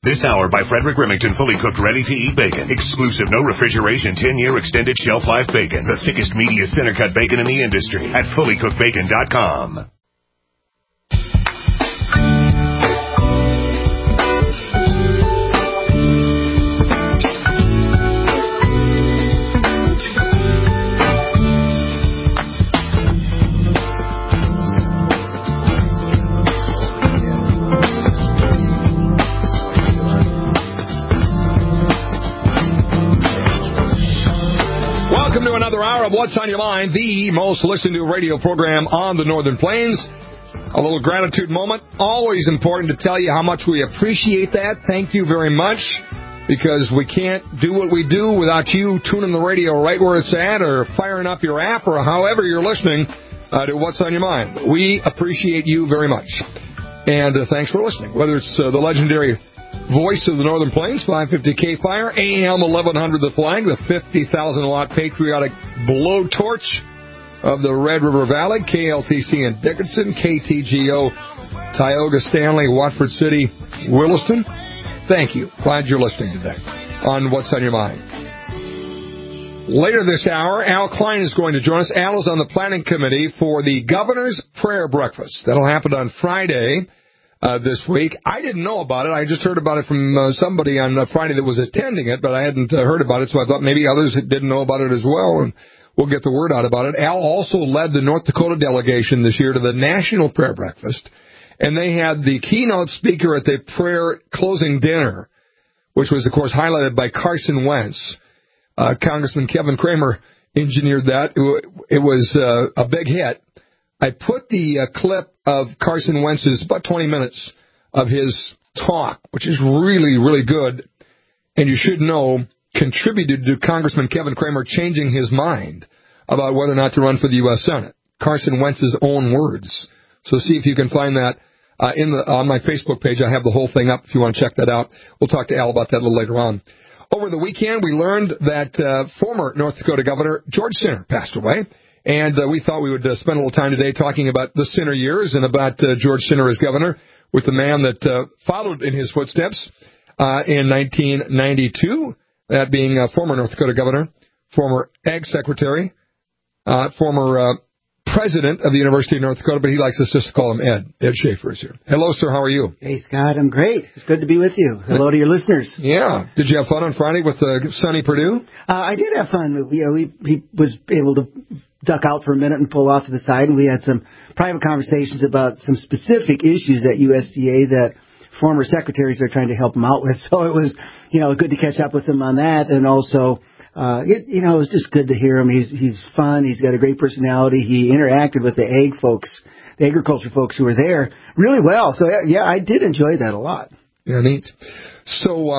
This hour by Frederick Remington, fully cooked, ready-to-eat bacon. Exclusive, no refrigeration, 10-year extended shelf life bacon. The thickest, meatiest center-cut bacon in the industry at fullycookedbacon.com. Another hour of What's on Your Mind, the most listened to radio program on the Northern Plains. A little gratitude moment. Always important to tell you how much we appreciate that. Thank you very much, because we can't do what we do without you tuning the radio right where it's at, or firing up your app, or however you're listening to What's on Your Mind. We appreciate you very much. And thanks for listening. Whether it's the legendary voice of the Northern Plains, 550 K-Fire, AM 1100 The Flag, the 50,000-watt patriotic blowtorch of the Red River Valley, KLTC in Dickinson, KTGO, Tioga, Stanley, Watford City, Williston. Thank you. Glad you're listening today on What's on Your Mind. Later this hour, Al Klein is going to join us. Al is on the planning committee for the Governor's Prayer Breakfast. That'll happen on Friday. This week. I didn't know about it. I just heard about it from somebody on Friday that was attending it, but I hadn't heard about it, so I thought maybe others didn't know about it as well, and we'll get the word out about it. Al also led the North Dakota delegation this year to the National Prayer Breakfast, and they had the keynote speaker at the prayer closing dinner, which was, of course, highlighted by Carson Wentz. Congressman Kevin Cramer engineered that. It was a big hit. I put the clip of Carson Wentz's, about 20 minutes of his talk, which is really, really good, and you should know, contributed to Congressman Kevin Cramer changing his mind about whether or not to run for the U.S. Senate. Carson Wentz's own words. So see if you can find that on my Facebook page. I have the whole thing up if you want to check that out. We'll talk to Al about that a little later on. Over the weekend, we learned that former North Dakota Governor George Sinner passed away. And we thought we would spend a little time today talking about the Sinner years and about George Sinner as governor, with the man that followed in his footsteps in 1992, that being former North Dakota governor, former Ag Secretary, former president of the University of North Dakota, but he likes us just to call him Ed. Ed Schaefer is here. Hello, sir. How are you? Hey, Scott. I'm great. It's good to be with you. Hello to your listeners. Yeah. Did you have fun on Friday with sunny Purdue? I did have fun. He was able to duck out for a minute and pull off to the side, and we had some private conversations about some specific issues at USDA that former secretaries are trying to help him out with. So it was, good to catch up with him on that, and also, it was just good to hear him. He's fun. He's got a great personality. He interacted with the ag folks, the agriculture folks who were there really well. So yeah, I did enjoy that a lot. Yeah, neat. So,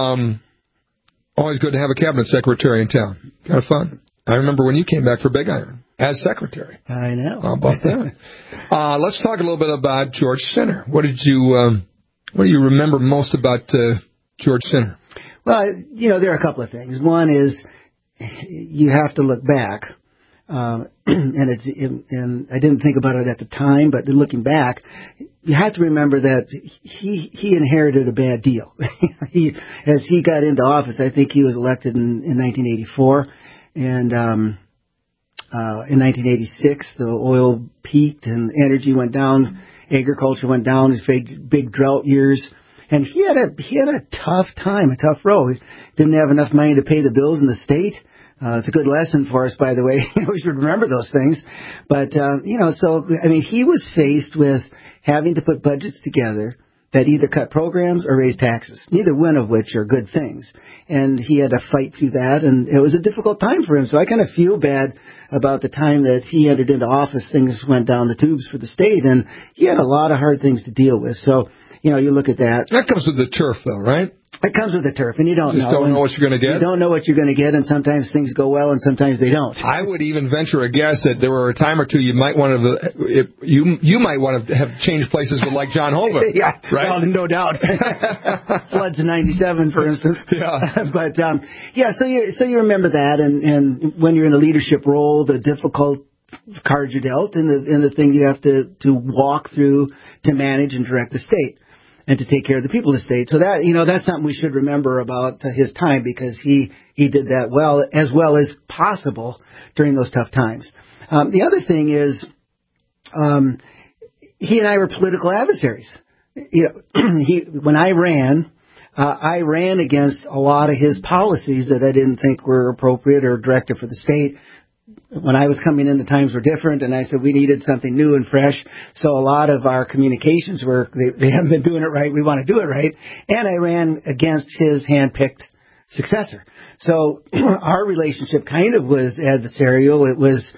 always good to have a cabinet secretary in town. Kind of fun. I remember when you came back for Big Iron as secretary. I know. How about that? Let's talk a little bit about George Sinner. What do you remember most about George Sinner? Well, there are a couple of things. One is you have to look back, and I didn't think about it at the time, but looking back, you have to remember that he inherited a bad deal. As he got into office, I think he was elected in 1984. And in 1986, the oil peaked and energy went down, agriculture went down, his big drought years. And he had a tough time, a tough road. He didn't have enough money to pay the bills in the state. It's a good lesson for us, by the way. We should remember those things. But, he was faced with having to put budgets together that either cut programs or raise taxes, neither one of which are good things. And he had to fight through that, and it was a difficult time for him. So I kind of feel bad about the time that he entered into office. Things went down the tubes for the state, and he had a lot of hard things to deal with. So, you look at that. That comes with the turf, though, right? It comes with the turf, and you don't know. You just don't know what you're going to get? You don't know what you're going to get, and sometimes things go well, and sometimes they don't. I would even venture a guess that there were a time or two you might want to, you might want to have changed places with, like, John Hoeven. Yeah, right? Well, no doubt. Floods in 97, for instance. Yeah. But, so you remember that, and when you're in a leadership role, the difficult cards you're dealt, and the thing you have to walk through to manage and direct the state. and to take care of the people of the state. So that, that's something we should remember about his time, because he did that well as possible during those tough times. The other thing is, he and I were political adversaries. When I ran against a lot of his policies that I didn't think were appropriate or directed for the state. When I was coming in, the times were different, and I said we needed something new and fresh. So a lot of our communications were, they haven't been doing it right, we want to do it right. And I ran against his hand-picked successor. So our relationship kind of was adversarial. It was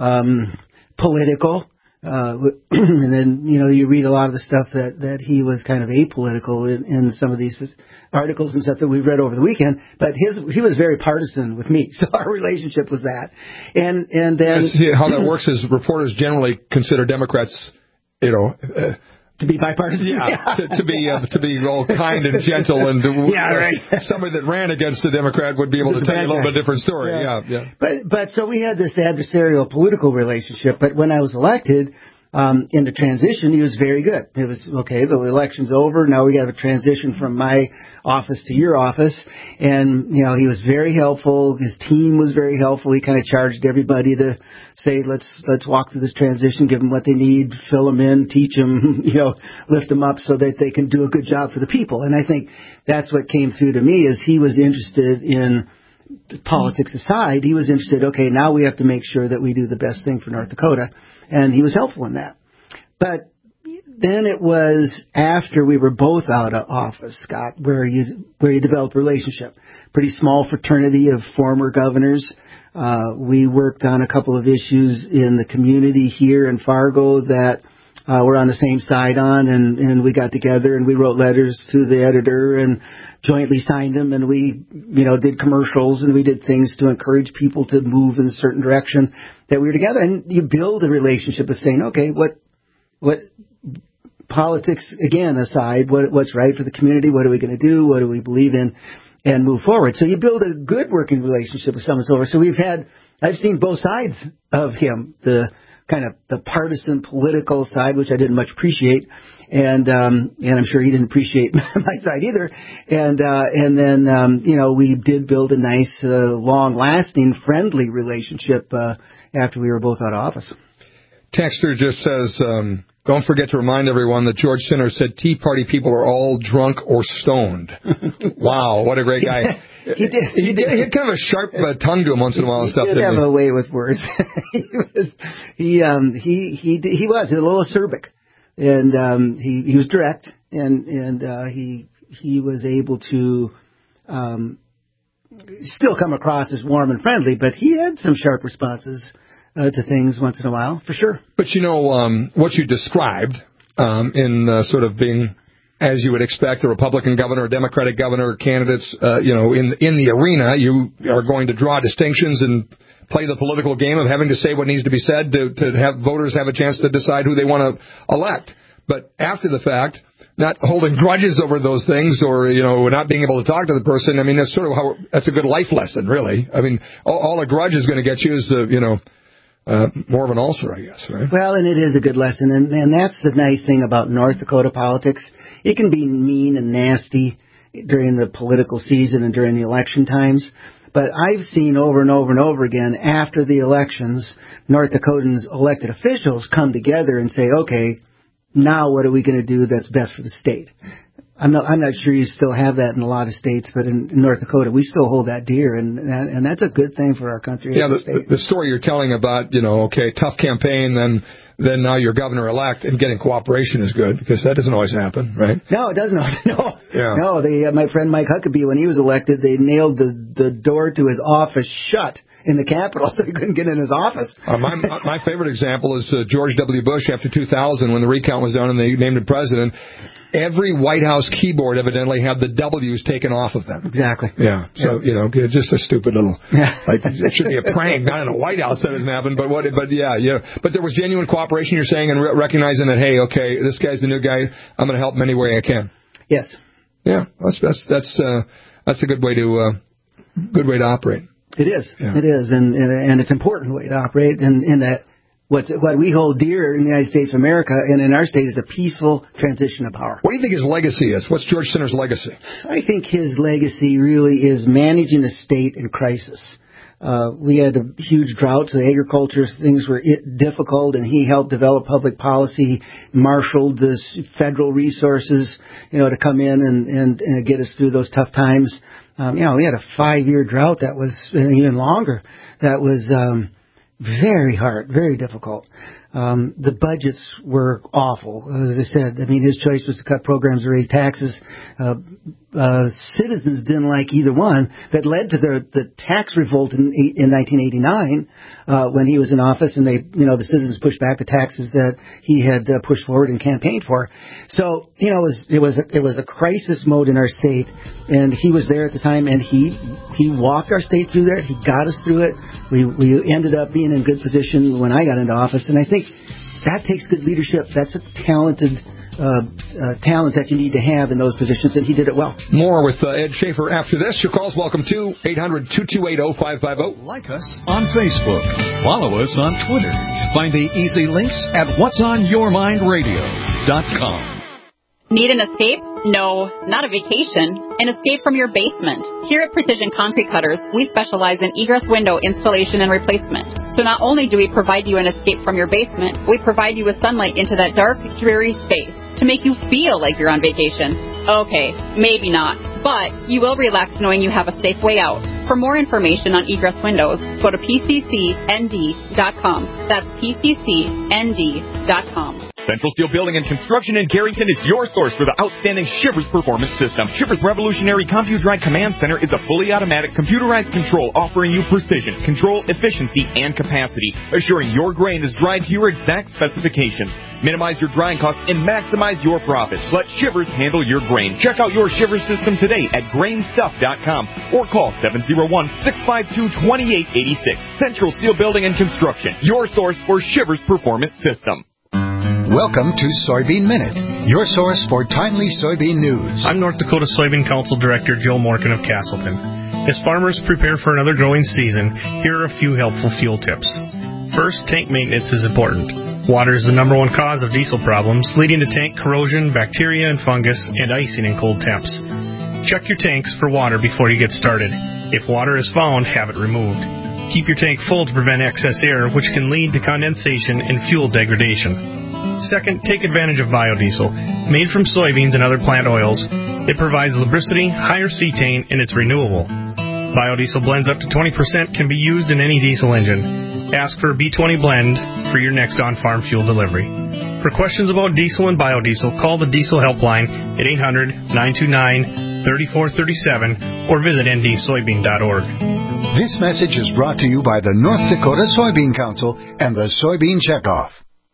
political. And then, you read a lot of the stuff that he was kind of apolitical in some of these articles and stuff that we've read over the weekend, but he was very partisan with me. So our relationship was that. And then how that works is reporters generally consider Democrats, to be bipartisan? Yeah, to be all kind and gentle, and somebody that ran against the Democrat would be able to tell you a little bit different story. Yeah. But so we had this adversarial political relationship. But when I was elected in the transition, he was very good. It was okay. The election's over. Now we have a transition from my office to your office, and he was very helpful. His team was very helpful. He kind of charged everybody to say, let's walk through this transition, give them what they need, fill them in, teach them, lift them up so that they can do a good job for the people. And I think that's what came through to me, is he was interested in politics aside. He was interested, okay, now we have to make sure that we do the best thing for North Dakota. And he was helpful in that. But then it was after we were both out of office, Scott, where you develop a relationship. Pretty small fraternity of former governors. We worked on a couple of issues in the community here in Fargo that we're on the same side on, and we got together and we wrote letters to the editor and jointly signed them, and we, did commercials, and we did things to encourage people to move in a certain direction that we were together. And you build a relationship of saying, okay, what politics, again, aside, what's right for the community, what are we going to do, what do we believe in, and move forward. So you build a good working relationship with someone. So I've seen both sides of him, the kind of the partisan political side, which I didn't much appreciate, and I'm sure he didn't appreciate my side either. And then we did build a nice, long-lasting, friendly relationship after we were both out of office. Texter just says, don't forget to remind everyone that George Sinner said Tea Party people are all drunk or stoned. Wow, what a great guy. He had kind of a sharp tongue to him once in a while and stuff. He did have a way with words. He was a little acerbic, and he was direct, and he was able to still come across as warm and friendly, but he had some sharp responses to things once in a while, for sure. But what you described in sort of being, as you would expect, a Republican governor, a Democratic governor, candidates, in the arena, you are going to draw distinctions and play the political game of having to say what needs to be said to have voters have a chance to decide who they want to elect. But after the fact, not holding grudges over those things, or not being able to talk to the person. I mean, that's sort of that's a good life lesson, really. I mean, all a grudge is going to get you is more of an ulcer, I guess, right? Well, and it is a good lesson, and that's the nice thing about North Dakota politics. It can be mean and nasty during the political season and during the election times, but I've seen over and over and over again, after the elections, North Dakotans elected officials come together and say, okay, now what are we going to do that's best for the state? I'm not sure you still have that in a lot of states, but in North Dakota, we still hold that dear, and that's a good thing for our country. Yeah, the story you're telling about, tough campaign, then now you're governor-elect, and getting cooperation is good, because that doesn't always happen, right? No, it doesn't. No. Yeah. No, my friend Mike Huckabee, when he was elected, they nailed the door to his office shut in the Capitol, so he couldn't get in his office. My favorite example is George W. Bush after 2000, when the recount was done and they named him president. Every White House keyboard evidently had the W's taken off of them. Exactly. Yeah. So, just a stupid little, it should be a prank, not in a White House that doesn't happen, but there was genuine cooperation, you're saying, and recognizing that, hey, okay, this guy's the new guy, I'm going to help him any way I can. Yes. Yeah. That's a good way to operate. It is. Yeah. It is. And it's an important way to operate, and in that what we hold dear in the United States of America and in our state is a peaceful transition of power. What do you think his legacy is? What's George Sinner's legacy? I think his legacy really is managing a state in crisis. We had a huge drought, so the agriculture things were difficult, and he helped develop public policy, marshaled the federal resources, to come in and get us through those tough times. We had a 5-year drought that was even longer. That was very hard, very difficult. The budgets were awful. As I said, his choice was to cut programs to raise taxes. Citizens didn't like either one. That led to the tax revolt in 1989 when he was in office, and the citizens pushed back the taxes that he had pushed forward and campaigned for. So it was a crisis mode in our state, and he was there at the time, and he walked our state through there. He got us through it. We ended up being in good position when I got into office, and I think that takes good leadership. That's a talented talent that you need to have in those positions, and he did it well. More with Ed Schaefer after this. Your calls welcome to 800-228-0550. Like us on Facebook. Follow us on Twitter. Find the easy links at whatsonyourmindradio.com. Need an escape? No, not a vacation. An escape from your basement. Here at Precision Concrete Cutters, we specialize in egress window installation and replacement. So not only do we provide you an escape from your basement, we provide you with sunlight into that dark, dreary space to make you feel like you're on vacation. Okay, maybe not, but you will relax knowing you have a safe way out. For more information on egress windows, go to pccnd.com. That's pccnd.com. Central Steel Building and Construction in Carrington is your source for the outstanding Shivers Performance System. Shivers Revolutionary CompuDry Command Center is a fully automatic computerized control offering you precision, control, efficiency, and capacity, assuring your grain is dried to your exact specifications. Minimize your drying costs and maximize your profits. Let Shivers handle your grain. Check out your Shivers system today at grainstuff.com or call 701-652-2886. Central Steel Building and Construction, your source for Shivers Performance System. Welcome to Soybean Minute, your source for timely soybean news. I'm North Dakota Soybean Council Director Joe Morgan of Castleton. As farmers prepare for another growing season, here are a few helpful fuel tips. First, tank maintenance is important. Water is the number one cause of diesel problems, leading to tank corrosion, bacteria and fungus, and icing in cold temps. Check your tanks for water before you get started. If water is found, have it removed. Keep your tank full to prevent excess air, which can lead to condensation and fuel degradation. Second, take advantage of biodiesel. Made from soybeans and other plant oils, it provides lubricity, higher cetane, and it's renewable. Biodiesel blends up to 20% can be used in any diesel engine. Ask for a B20 blend for your next on-farm fuel delivery. For questions about diesel and biodiesel, call the Diesel Helpline at 800-929-3437 or visit ndsoybean.org. This message is brought to you by the North Dakota Soybean Council and the Soybean Checkoff.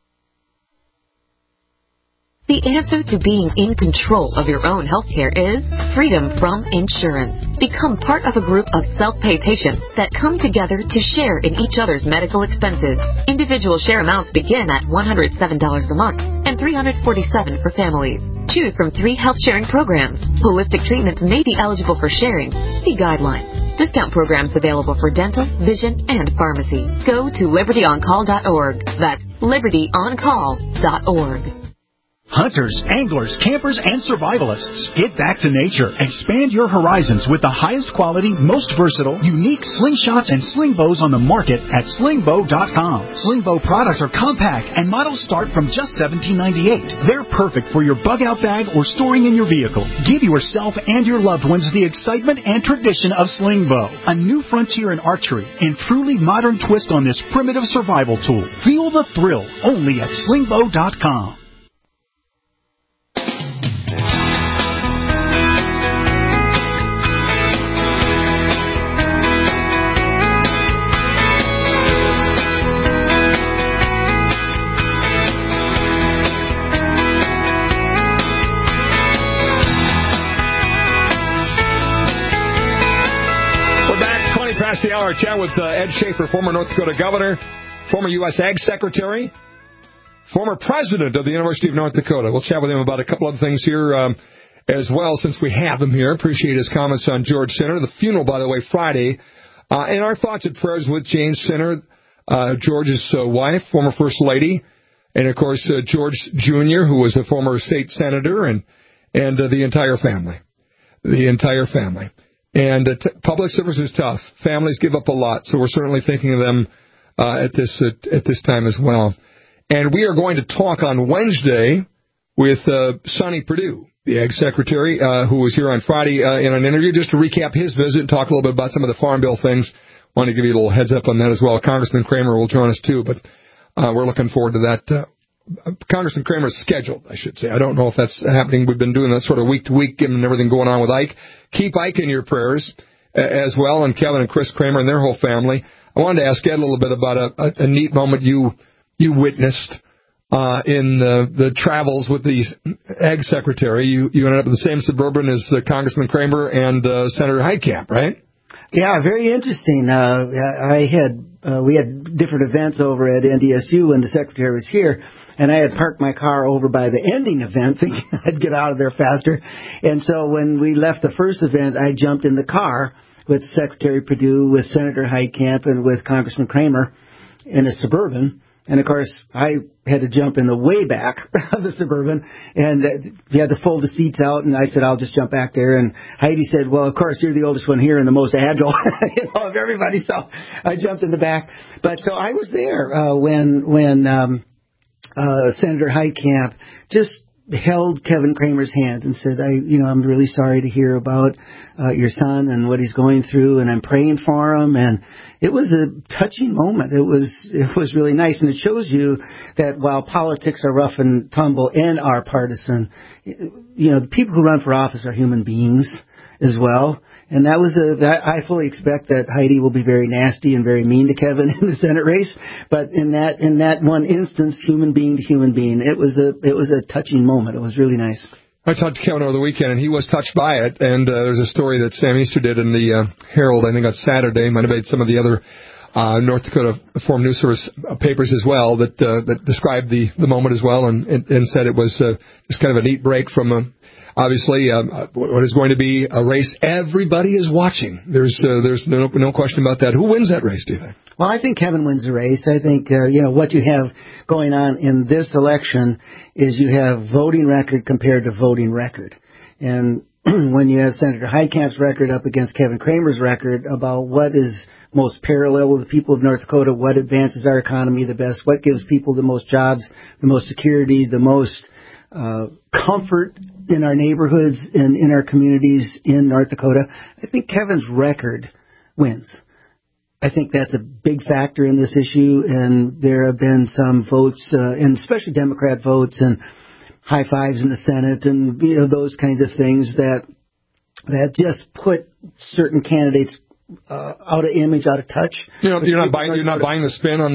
The answer to being in control of your own health care is freedom from insurance. Become part of a group of self-pay patients that come together to share in each other's medical expenses. Individual share amounts begin at $107 a month and $347 for families. Choose from 3 health-sharing programs. Holistic treatments may be eligible for sharing. See guidelines. Discount programs available for dental, vision, and pharmacy. Go to libertyoncall.org. That's libertyoncall.org. Hunters, anglers, campers, and survivalists. Get back to nature. Expand your horizons with the highest quality, most versatile, unique slingshots and sling bows on the market at slingbow.com. Sling bow products are compact and models start from just $17.98. They're perfect for your bug-out bag or storing in your vehicle. Give yourself and your loved ones the excitement and tradition of sling bow. A new frontier in archery and truly modern twist on this primitive survival tool. Feel the thrill only at slingbow.com. Past the hour, chat with Ed Schaefer, former North Dakota governor, former U.S. Ag Secretary, former president of the University of North Dakota. We'll chat with him about a couple other things here as well, since we have him here. Appreciate his comments on George Sinner. The funeral, by the way, Friday. And our thoughts and prayers with James Sinner. George's wife, former First Lady, and, of course, George Jr., who was a former state senator, and the entire family. The entire family. And public service is tough. Families give up a lot, so we're certainly thinking of them at this time as well. And we are going to talk on Wednesday with Sonny Perdue, the Ag Secretary, who was here on Friday in an interview, just to recap his visit and talk a little bit about some of the Farm Bill things. Want to give you a little heads up on that as well. Congressman Kramer will join us, too, but we're looking forward to that. Congressman Kramer's scheduled, I should say. I don't know if that's happening. We've been doing that sort of week to week, given everything going on with Ike. Keep Ike in your prayers as well, and Kevin and Chris Kramer and their whole family. I wanted to ask Ed a little bit about a neat moment you witnessed in the travels with the Ag Secretary. You ended up in the same Suburban as Congressman Kramer and Senator Heitkamp, right? Yeah, very interesting. We had different events over at NDSU when the Secretary was here, and I had parked my car over by the ending event thinking I'd get out of there faster. And so when we left the first event, I jumped in the car with Secretary Perdue, with Senator Heitkamp, and with Congressman Kramer in a Suburban. And, of course, I had to jump in the way back of the Suburban, and you had to fold the seats out, and I said, I'll just jump back there. And Heidi said, well, of course, you're the oldest one here and the most agile of everybody, so I jumped in the back. But so I was there when Senator Heitkamp just held Kevin Kramer's hand and said, I'm really sorry to hear about your son and what he's going through, and I'm praying for him. And it was a touching moment. It was really nice, and it shows you that while politics are rough and tumble and are partisan, the people who run for office are human beings as well. And I fully expect that Heidi will be very nasty and very mean to Kevin in the Senate race. But in that one instance, human being to human being, it was a touching moment. It was really nice. I talked to Kevin over the weekend, and he was touched by it. And there's a story that Sam Easter did in the Herald, I think on Saturday. Might have made some of the other North Dakota Forum News Service papers as well that described the moment as well, and said it was just kind of a neat break from obviously what is going to be a race everybody is watching. There's no question about that. Who wins that race, do you think? Well, I think Kevin wins the race. I think, what you have going on in this election is you have voting record compared to voting record. And when you have Senator Heitkamp's record up against Kevin Kramer's record about what is most parallel with the people of North Dakota, what advances our economy the best, what gives people the most jobs, the most security, the most comfort in our neighborhoods and in our communities in North Dakota, I think Kevin's record wins. I think that's a big factor in this issue, and there have been some votes, and especially Democrat votes and high fives in the Senate and those kinds of things that just put certain candidates out of image, out of touch. You're not buying the spin on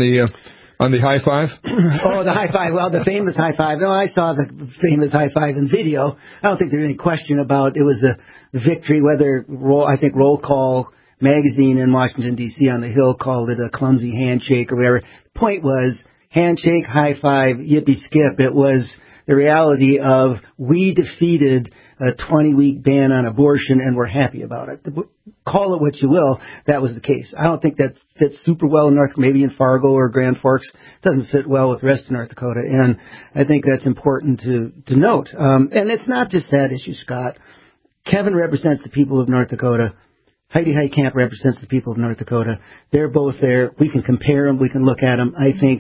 the high five? Oh, the high five. Well, the famous high five. No, I saw the famous high five in video. I don't think there's any question about it was a victory, I think Roll Call magazine in Washington, D.C. on the Hill called it a clumsy handshake or whatever. The point was handshake, high five, yippee skip. It was the reality of we defeated a 20-week ban on abortion and we're happy about it. Call it what you will, that was the case. I don't think that fits super well in maybe in Fargo or Grand Forks. It doesn't fit well with the rest of North Dakota, and I think that's important to note. And it's not just that issue, Scott. Kevin represents the people of North Dakota. Heidi Heitkamp represents the people of North Dakota. They're both there. We can compare them. We can look at them. I think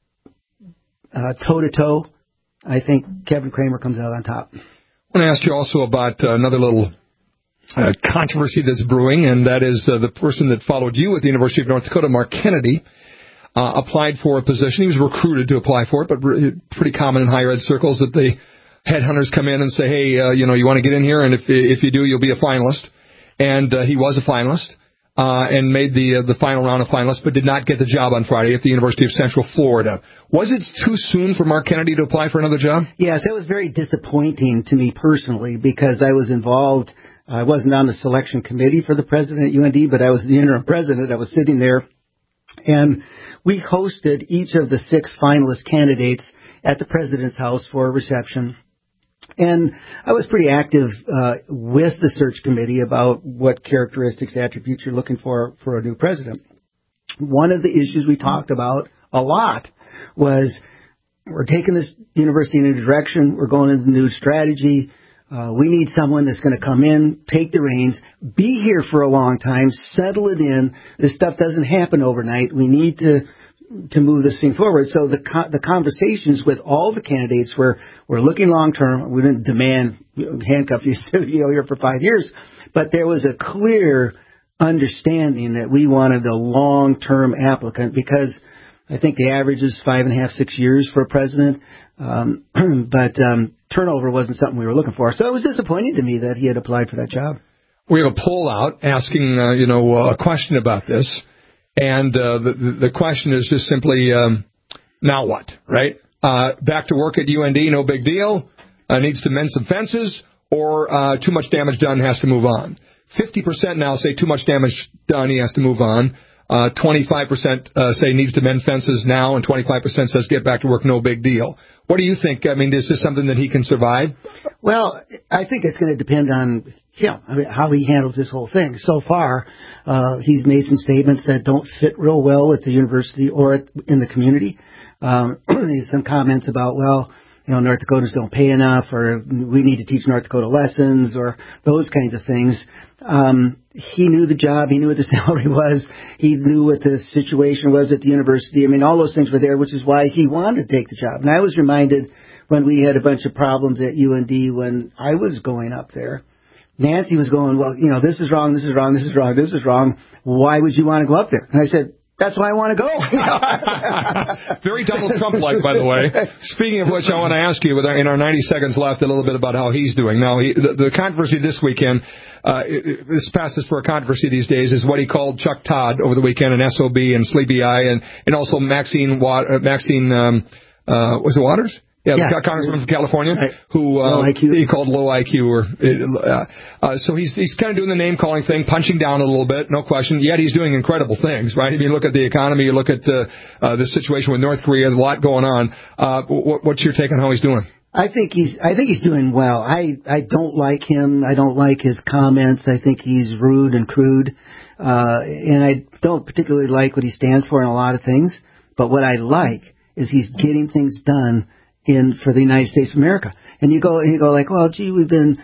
toe-to-toe, I think Kevin Kramer comes out on top. I want to ask you also about another little controversy that's brewing, and that is the person that followed you at the University of North Dakota, Mark Kennedy, applied for a position. He was recruited to apply for it, but pretty common in higher ed circles that the headhunters come in and say, hey, you want to get in here, and if you do, you'll be a finalist. And he was a finalist and made the final round of finalists, but did not get the job on Friday at the University of Central Florida. Was it too soon for Mark Kennedy to apply for another job? Yes, it was very disappointing to me personally because I was involved. I wasn't on the selection committee for the president at UND, but I was the interim president. I was sitting there, and we hosted each of the 6 finalist candidates at the president's house for a reception. And I was pretty active with the search committee about what characteristics, attributes you're looking for a new president. one of the issues we talked about a lot was we're taking this university in a new direction. We're going into a new strategy. We need someone that's going to come in, take the reins, be here for a long time, settle it in. This stuff doesn't happen overnight. We need to move this thing forward. So the conversations with all the candidates were looking long term. We didn't demand handcuff you here for 5 years, but there was a clear understanding that we wanted a long term applicant, because I think the average is 5.5, 6 years for a president. But turnover wasn't something we were looking for. So it was disappointing to me that he had applied for that job. We have a poll out asking, a question about this. And the question is just simply, now what, right? Back to work at UND, no big deal. Needs to mend some fences, or too much damage done, has to move on. 50% now say too much damage done, he has to move on. 25% say needs to mend fences now, and 25% says get back to work, no big deal. What do you think? I mean, is this something that he can survive? Well, I think it's going to depend on how he handles this whole thing. So far, he's made some statements that don't fit real well with the university or in the community. Some comments about, North Dakotans don't pay enough, or we need to teach North Dakota lessons, or those kinds of things. He knew the job. He knew what the salary was. He knew what the situation was at the university. I mean, all those things were there, which is why he wanted to take the job. And I was reminded when we had a bunch of problems at UND when I was going up there. Nancy was going, this is wrong, this is wrong, this is wrong, this is wrong. Why would you want to go up there? And I said, that's why I want to go. Very Donald Trump-like, by the way. Speaking of which, I want to ask you, in our 90 seconds left, a little bit about how he's doing. Now, the controversy this weekend, this passes for a controversy these days, is what he called Chuck Todd over the weekend, an SOB and Sleepy Eye, and also Maxine was it Waters? Yeah, the congressman from California, who he called low IQ. So he's kind of doing the name-calling thing, punching down a little bit, no question. Yet he's doing incredible things, right? If you look at the economy, you look at the situation with North Korea, a lot going on. What's your take on how he's doing? I think he's doing well. I don't like him. I don't like his comments. I think he's rude and crude, and I don't particularly like what he stands for in a lot of things. But what I like is he's getting things done for the United States of America. And you go like, well, gee, we've been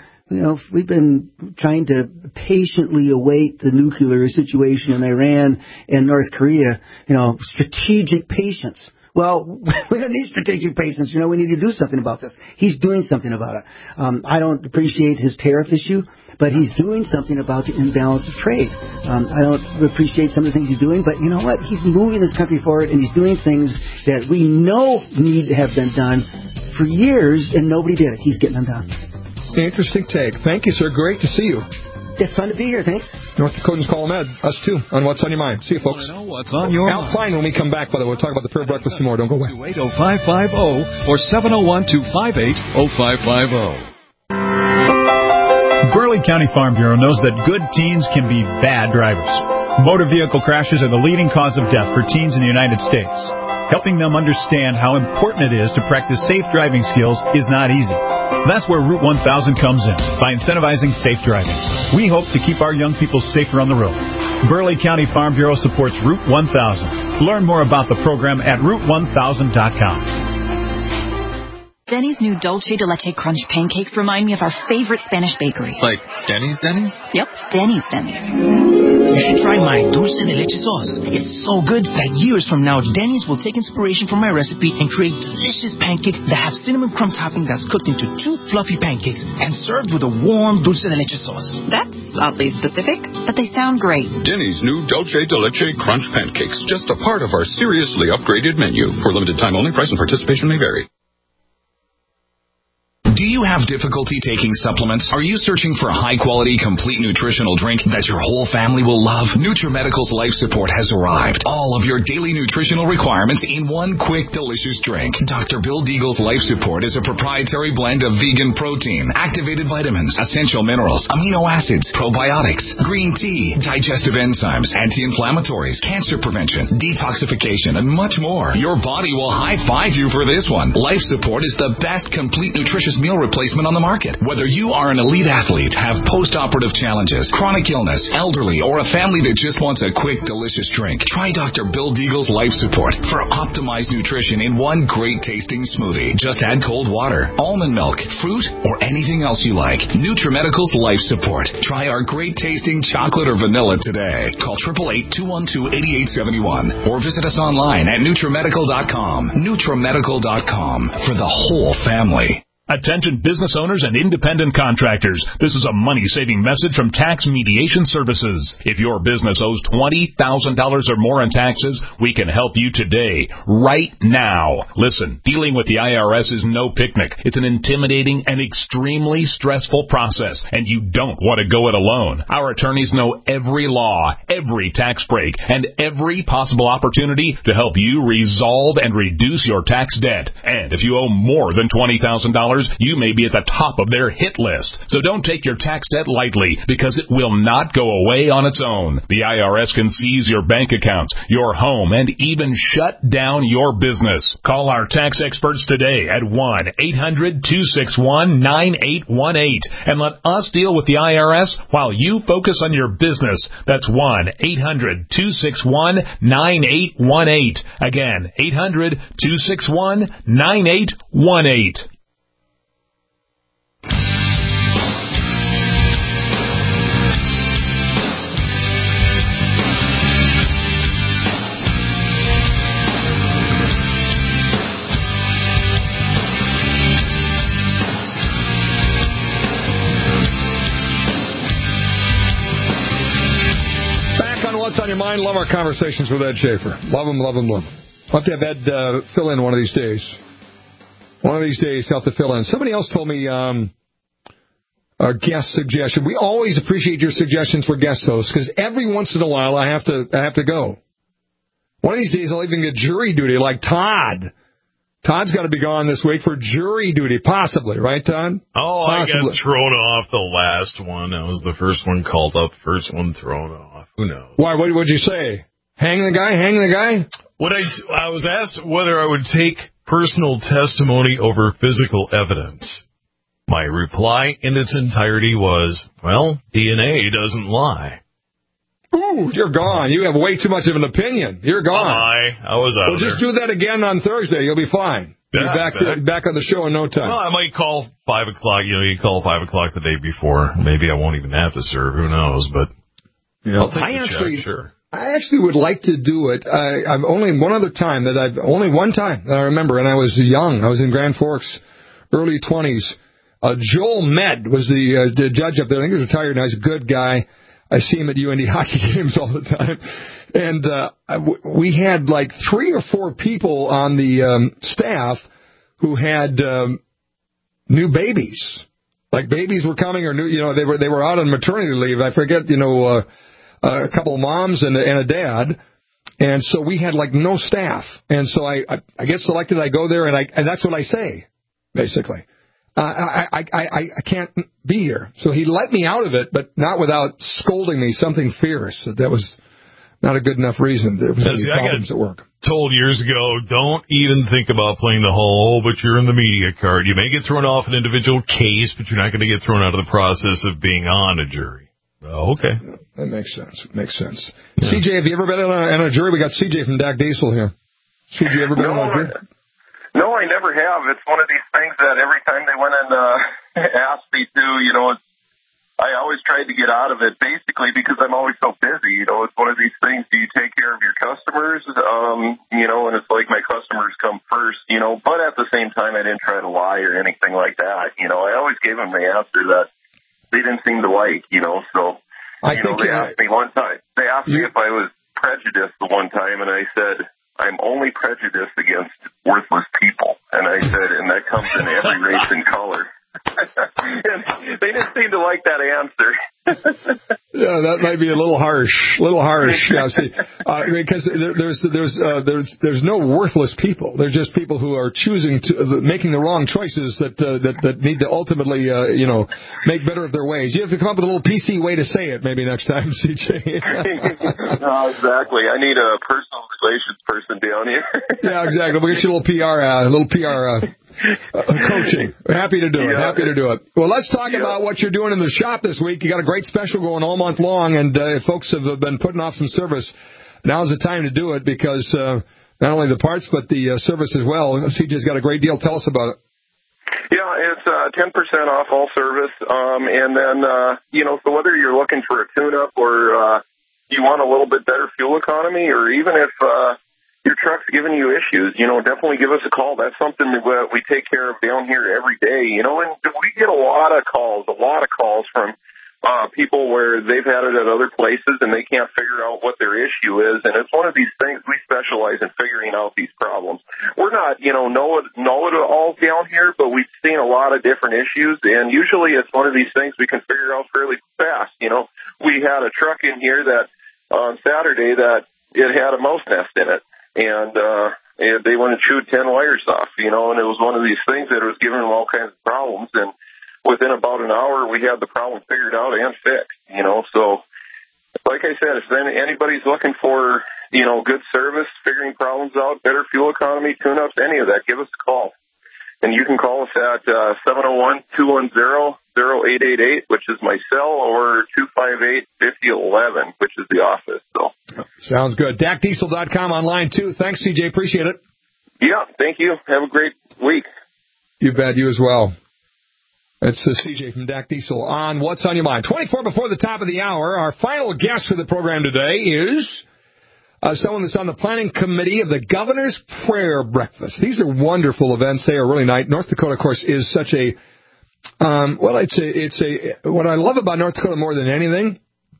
trying to patiently await the nuclear situation in Iran and North Korea, strategic patience. Well, we don't need strategic patience. We need to do something about this. He's doing something about it. I don't appreciate his tariff issue, but he's doing something about the imbalance of trade. I don't appreciate some of the things he's doing, but you know what? He's moving this country forward, and he's doing things that we know need to have been done for years, and nobody did it. He's getting them done. Interesting take. Thank you, sir. Great to see you. It's fun to be here. Thanks. North Dakotans call him Ed. Us too, on What's on Your Mind. See you, folks. What's on your Al Klein when we come back, by the way. We'll talk about the prayer breakfast some more. Don't go away. 280-550 or 701-258-0550. Burley County Farm Bureau knows that good teens can be bad drivers. Motor vehicle crashes are the leading cause of death for teens in the United States. Helping them understand how important it is to practice safe driving skills is not easy. That's where Route 1000 comes in, by incentivizing safe driving. We hope to keep our young people safer on the road. Burley County Farm Bureau supports Route 1000. Learn more about the program at Route1000.com. Denny's new Dulce de Leche Crunch pancakes remind me of our favorite Spanish bakery. Like Denny's? Yep, Denny's. You should try my Dulce de Leche sauce. It's so good that years from now, Denny's will take inspiration from my recipe and create delicious pancakes that have cinnamon crumb topping that's cooked into 2 fluffy pancakes and served with a warm Dulce de Leche sauce. That's oddly specific, but they sound great. Denny's new Dulce de Leche Crunch pancakes, just a part of our seriously upgraded menu. For limited time only, price and participation may vary. Do you have difficulty taking supplements? Are you searching for a high-quality, complete nutritional drink that your whole family will love? NutriMedical's Life Support has arrived. All of your daily nutritional requirements in one quick, delicious drink. Dr. Bill Deagle's Life Support is a proprietary blend of vegan protein, activated vitamins, essential minerals, amino acids, probiotics, green tea, digestive enzymes, anti-inflammatories, cancer prevention, detoxification, and much more. Your body will high-five you for this one. Life Support is the best complete nutritious meal renal replacement on the market. Whether you are an elite athlete, have post-operative challenges, chronic illness, elderly, or a family that just wants a quick, delicious drink, try Dr. Bill Deagle's Life Support for optimized nutrition in one great tasting smoothie. Just add cold water, almond milk, fruit, or anything else you like. NutriMedical's Life Support. Try our great tasting chocolate or vanilla today. Call 888-212-8871 or visit us online at NutriMedical.com. NutriMedical.com for the whole family. Attention business owners and independent contractors. This is a money-saving message from Tax Mediation Services. If your business owes $20,000 or more in taxes, we can help you today, right now. Listen, dealing with the IRS is no picnic. It's an intimidating and extremely stressful process, and you don't want to go it alone. Our attorneys know every law, every tax break, and every possible opportunity to help you resolve and reduce your tax debt. And if you owe more than $20,000, you may be at the top of their hit list. So don't take your tax debt lightly, because it will not go away on its own. The IRS can seize your bank accounts, your home, and even shut down your business. Call our tax experts today at 1-800-261-9818 and let us deal with the IRS while you focus on your business. That's 1-800-261-9818. Again, 800-261-9818. What's on your mind? Love our conversations with Ed Schaefer. Love him, love him, love him. I'll have to have Ed fill in one of these days. One of these days, he'll have to fill in. Somebody else told me a guest suggestion. We always appreciate your suggestions for guest hosts, because every once in a while I have to go. One of these days I'll even get jury duty like Todd. Todd's got to be gone this week for jury duty, possibly, right, Todd? Oh, possibly. I got thrown off the last one. I was the first one called up, first one thrown off. Who knows? Why? What'd you say? Hang the guy? Hang the guy? I was asked whether I would take personal testimony over physical evidence. My reply in its entirety was, well, DNA doesn't lie. Ooh, you're gone. You have way too much of an opinion. You're gone. I was out Well, just do that again on Thursday. You'll be fine. Yeah, You'll be back on the show in no time. Well, I might call 5 o'clock. You call 5 o'clock the day before. Maybe I won't even have to serve. Who knows? But I'll take the check, sure. I actually would like to do it. I've only one time that I remember, and I was young. I was in Grand Forks, early 20s. Joel Med was the judge up there. I think he was retired now. He's a good guy. I see him at UND hockey games all the time. And we had like 3 or 4 people on the staff who had new babies. Like babies were coming, or they were out on maternity leave. I forget, a couple of moms and a dad. And so we had like no staff. And so I get selected. I go there and that's what I say, basically. I can't be here. So he let me out of it, but not without scolding me something fierce. That was not a good enough reason. There was any problems at work. Told years ago, don't even think about playing the whole, but you're in the media card. You may get thrown off an individual case, but you're not going to get thrown out of the process of being on a jury. Oh, okay. That makes sense. Yeah. CJ, have you ever been on a jury? We got CJ from Dak Diesel here. CJ, ever been on a jury? No, I never have. It's one of these things that every time they went and asked me to, I always tried to get out of it, basically because I'm always so busy. It's one of these things. Do you take care of your customers? And it's like my customers come first, but at the same time, I didn't try to lie or anything like that. I always gave them the answer that they didn't seem to like, so, they asked me one time. They asked me if I was prejudiced the one time, and I said, I'm only prejudiced against worthless people. And I said, and that comes in every race and color. And they didn't seem to like that answer. Yeah, that might be a little harsh. Yeah, see, because there's no worthless people. There's just people who are making the wrong choices that need to ultimately, make better of their ways. You have to come up with a little PC way to say it maybe next time, CJ. No, exactly. I need a personal relations person down here. Yeah, exactly. We'll get you a little PR Coaching. Happy to do it. Happy to do it. Well, let's talk about what you're doing in the shop this week. You got a great special going all month long, and if folks have been putting off some service, now's the time to do it because not only the parts but the service as well. CJ's got a great deal. Tell us about it. Yeah, it's 10% off all service, and then so whether you're looking for a tune-up or you want a little bit better fuel economy, or even if your truck's giving you issues, definitely give us a call. That's something that we take care of down here every day, and we get a lot of calls from people where they've had it at other places and they can't figure out what their issue is. And it's one of these things, we specialize in figuring out these problems. We're not, know-it-all down here, but we've seen a lot of different issues, and usually it's one of these things we can figure out fairly fast. We had a truck in here that on Saturday that it had a mouse nest in it. And they went and chewed 10 wires off, and it was one of these things that was giving them all kinds of problems. And within about an hour, we had the problem figured out and fixed, So, like I said, if anybody's looking for, good service, figuring problems out, better fuel economy, tune-ups, any of that, give us a call. And you can call us at 701-210-0888, which is my cell, or 258-5011, which is the office. So sounds good. DACDiesel.com online, too. Thanks, CJ. Appreciate it. Yeah, thank you. Have a great week. You bet. You as well. It's CJ from DAC Diesel on What's on Your Mind. 24 before the top of the hour. Our final guest for the program today is someone that's on the planning committee of the Governor's Prayer Breakfast. These are wonderful events. They are really nice. North Dakota, of course, is such a what I love about North Dakota more than anything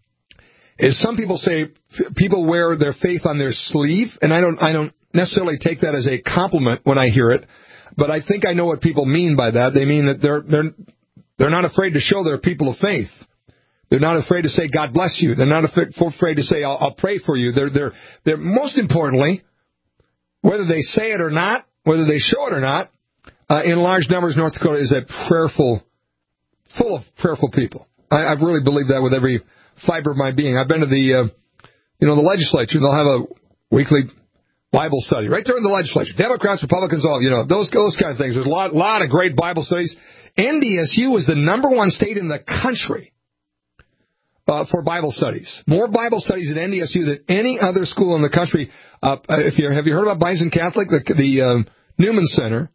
is some people say people wear their faith on their sleeve, and I don't necessarily take that as a compliment when I hear it, but I think I know what people mean by that. They mean that they're not afraid to show they're people of faith. They're not afraid to say, God bless you. They're not afraid to say, I'll pray for you. They're most importantly, whether they say it or not, whether they show it or not, in large numbers, North Dakota is full of prayerful people. I really believe that with every fiber of my being. I've been to the legislature. They'll have a weekly Bible study right there in the legislature. Democrats, Republicans, all, those kind of things. There's a lot of great Bible studies. NDSU is the number one state in the country for Bible studies. More Bible studies at NDSU than any other school in the country. Have you heard about Bison Catholic, the Newman Center?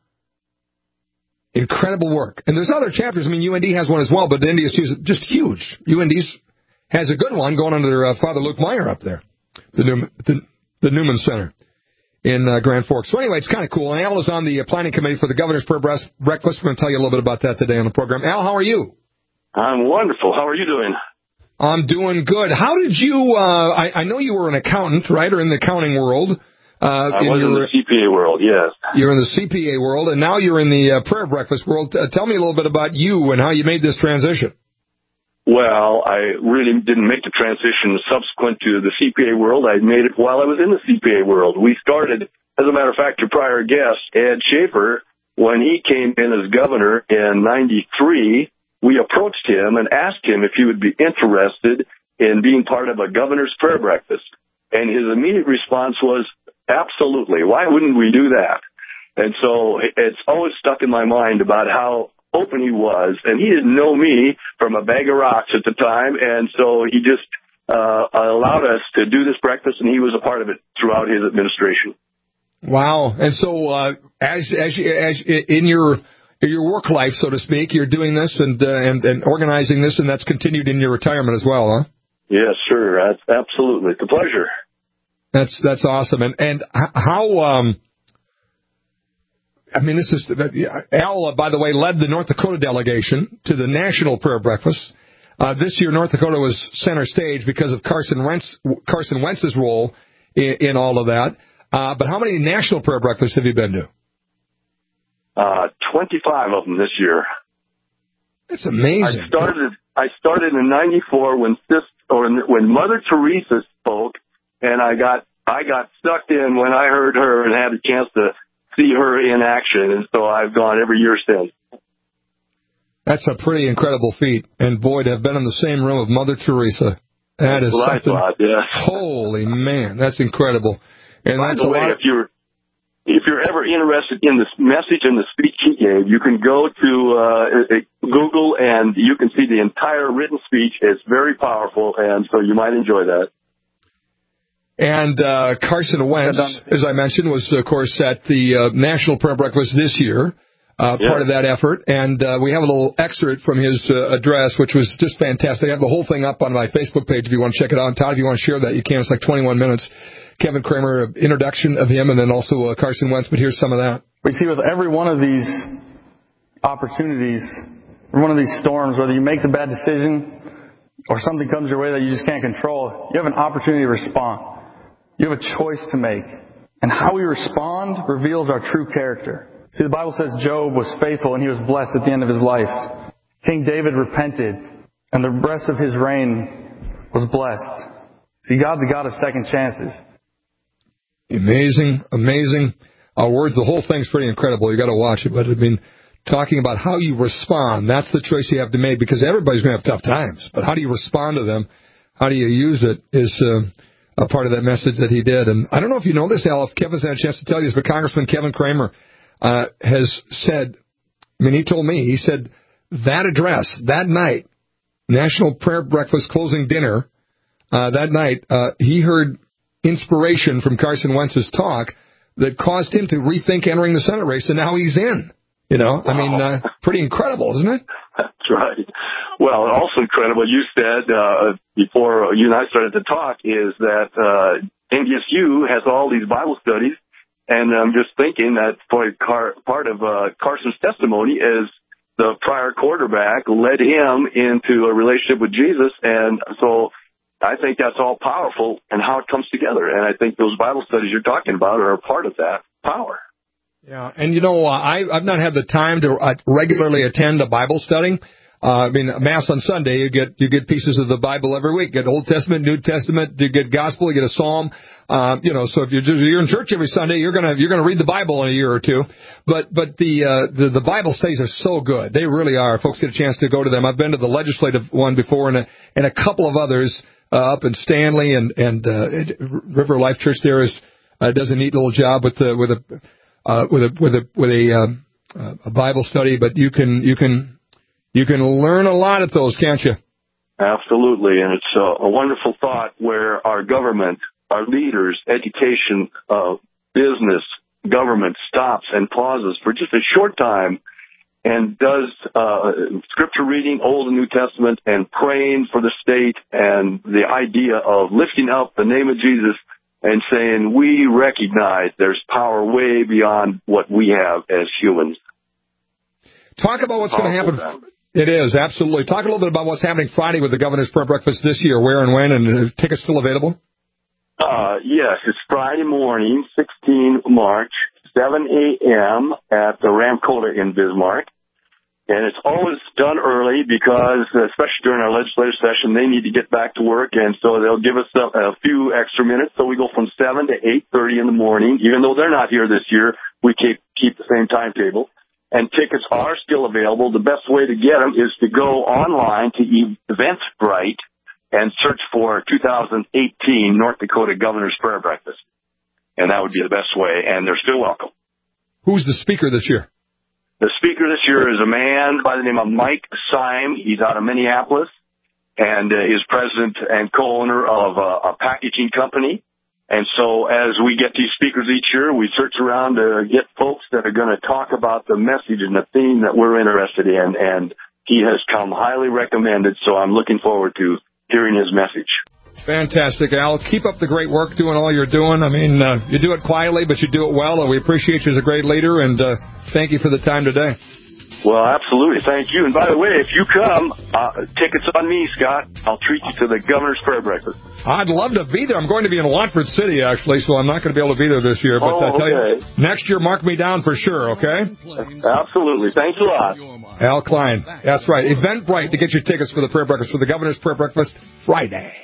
Incredible work. And there's other chapters. I mean, UND has one as well, but the NDSU is just huge. UND has a good one going under Father Luke Meyer up there, the Newman Center in Grand Forks. So anyway, it's kind of cool. And Al is on the planning committee for the Governor's Prayer Breakfast. We're going to tell you a little bit about that today on the program. Al, how are you? I'm wonderful. How are you doing? I'm doing good. How did you, I know you were an accountant, right, or in the accounting world. I was in the CPA world, yes. You're in the CPA world, and now you're in the prayer breakfast world. Tell me a little bit about you and how you made this transition. Well, I really didn't make the transition subsequent to the CPA world. I made it while I was in the CPA world. We started, as a matter of fact, your prior guest, Ed Schaefer, when he came in as governor in 93, we approached him and asked him if he would be interested in being part of a governor's prayer breakfast. And his immediate response was, absolutely. Why wouldn't we do that? And so it's always stuck in my mind about how open he was. And he didn't know me from a bag of rocks at the time. And so he just allowed us to do this breakfast, and he was a part of it throughout his administration. Wow. And so as in your work life, so to speak, you're doing this and organizing this, and that's continued in your retirement as well, huh? Yes, sir. Absolutely. It's a pleasure. That's awesome. And how, this is, Al, by the way, led the North Dakota delegation to the National Prayer Breakfast. This year, North Dakota was center stage because of Carson Wentz's role in all of that. But how many National Prayer Breakfasts have you been to? 25 of them this year. That's amazing. I started in 94 when Mother Teresa spoke. And I got sucked in when I heard her and had a chance to see her in action, and so I've gone every year since. That's a pretty incredible feat, and boy, to have been in the same room with Mother Teresa, that is something. I thought, yeah. Holy man, that's incredible. And by that's the way, if you're ever interested in this message and the speech he gave, you can go to Google and you can see the entire written speech. It's very powerful, and so you might enjoy that. And Carson Wentz, as I mentioned, was, of course, at the National Prayer Breakfast this year, part of that effort. And we have a little excerpt from his address, which was just fantastic. I have the whole thing up on my Facebook page if you want to check it out. And Todd, if you want to share that, you can. It's like 21 minutes. Kevin Kramer, introduction of him, and then also Carson Wentz. But here's some of that. We see with every one of these opportunities, one of these storms, whether you make the bad decision or something comes your way that you just can't control, you have an opportunity to respond. You have a choice to make. And how we respond reveals our true character. See, the Bible says Job was faithful and he was blessed at the end of his life. King David repented and the rest of his reign was blessed. See, God's a God of second chances. Amazing, amazing words. The whole thing's pretty incredible. You got to watch it. But I mean, talking about how you respond, that's the choice you have to make, because everybody's going to have tough times. But how do you respond to them? How do you use it is a part of that message that he did. And I don't know if you know this, Al, if Kevin's had a chance to tell you this, but Congressman Kevin Kramer has said, I mean, he told me, he said that address, that night, National Prayer Breakfast closing dinner, that night, he heard inspiration from Carson Wentz's talk that caused him to rethink entering the Senate race, and now he's in. You know, wow. I mean, pretty incredible, isn't it? That's right. Well, also incredible, you said before you and I started to talk, is that NDSU has all these Bible studies, and I'm just thinking that part of Carson's testimony is the prior quarterback led him into a relationship with Jesus, and so I think that's all powerful and how it comes together. And I think those Bible studies you're talking about are a part of that power. Yeah, and you know, I've not had the time to regularly attend a Bible study. I mean, Mass on Sunday, you get pieces of the Bible every week. You get Old Testament, New Testament, you get Gospel, you get a Psalm. You know, so if you're in church every Sunday, you're gonna read the Bible in a year or two. But the Bible studies are so good. They really are. Folks get a chance to go to them. I've been to the legislative one before and a couple of others up in Stanley and River Life Church there does a neat little job with a Bible study. But you can learn a lot at those, can't you? Absolutely, and it's a wonderful thought where our government, our leaders, education, business, government stops and pauses for just a short time and does scripture reading, Old and New Testament, and praying for the state, and the idea of lifting up the name of Jesus and saying we recognize there's power way beyond what we have as humans. Talk about what's going to happen. It is, absolutely. Talk a little bit about what's happening Friday with the Governor's Prayer Breakfast this year, where and when, and tickets still available? Yes, it's Friday morning, 16 March, 7 a.m. at the Ramcota in Bismarck. And it's always done early because, especially during our legislative session, they need to get back to work, and so they'll give us a few extra minutes. So we go from 7 to 8:30 in the morning. Even though they're not here this year, we keep the same timetable. And tickets are still available. The best way to get them is to go online to Eventbrite and search for 2018 North Dakota Governor's Prayer Breakfast. And that would be the best way, and they're still welcome. Who's the speaker this year? The speaker this year is a man by the name of Mike Syme. He's out of Minneapolis and is president and co-owner of a packaging company. And so as we get these speakers each year, we search around to get folks that are going to talk about the message and the theme that we're interested in. And he has come highly recommended, so I'm looking forward to hearing his message. Fantastic, Al. Keep up the great work doing all you're doing. I mean, you do it quietly, but you do it well, and we appreciate you as a great leader, and thank you for the time today. Well, absolutely. Thank you. And by the way, if you come, tickets on me, Scott. I'll treat you to the Governor's Prayer Breakfast. I'd love to be there. I'm going to be in Watford City, actually, so I'm not going to be able to be there this year. But I tell you, next year, mark me down for sure, okay? Absolutely. Thanks a lot. Al Klein. That's right. Eventbrite to get your tickets for the prayer breakfast, for the Governor's Prayer Breakfast Friday.